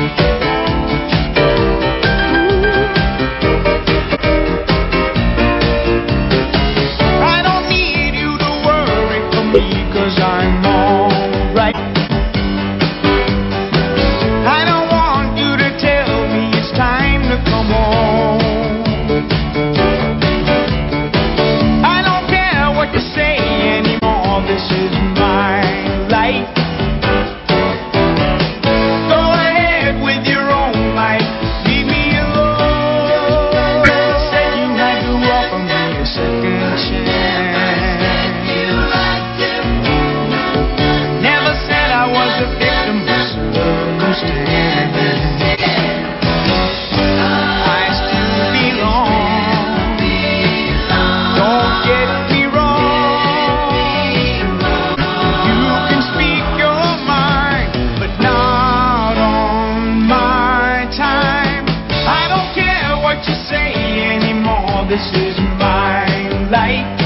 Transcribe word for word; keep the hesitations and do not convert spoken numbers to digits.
Cause I'm alright. I don't want you to tell me it's time to come home. I don't care what you say anymore. This is my life. Go ahead with your own life. Leave me alone. Said you had to offer me a second chance. I was a victim of circumstance. I still belong. Don't get me wrong. You can speak your mind, but not on my time. I don't care what you say anymore. This is my life.